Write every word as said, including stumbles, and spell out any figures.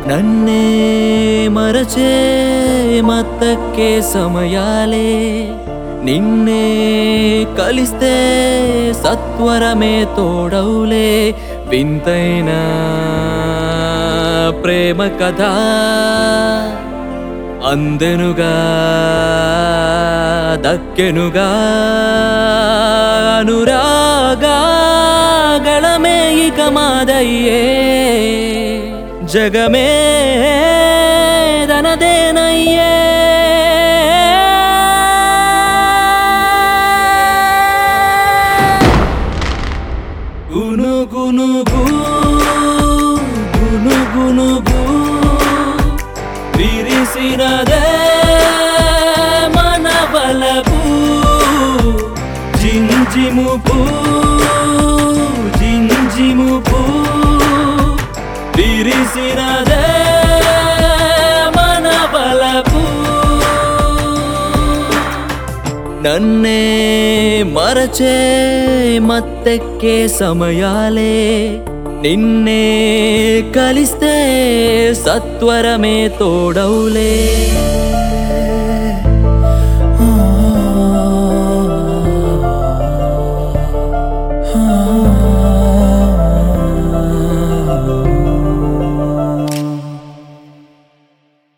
నన్నే మరచే మత్తక్కే సమయాలే నిన్నే కలిస్తే సత్వరమే తోడవులే వింతైన ప్రేమ కథ అందెనుగా దక్కెనుగా అనురాగాగళమే ఇక మాదయ్యే జగమే దనదేనయ్యే గునుగునుగు గునుగునుగు విరిసినదే మన బలపు జింజిముపు జింజిముపు విరిసినదే మన బలపు నన్నే మరచే మత్తెక్కే సమయాలే నిన్నే కలిస్తే సత్వరమే తోడవులే.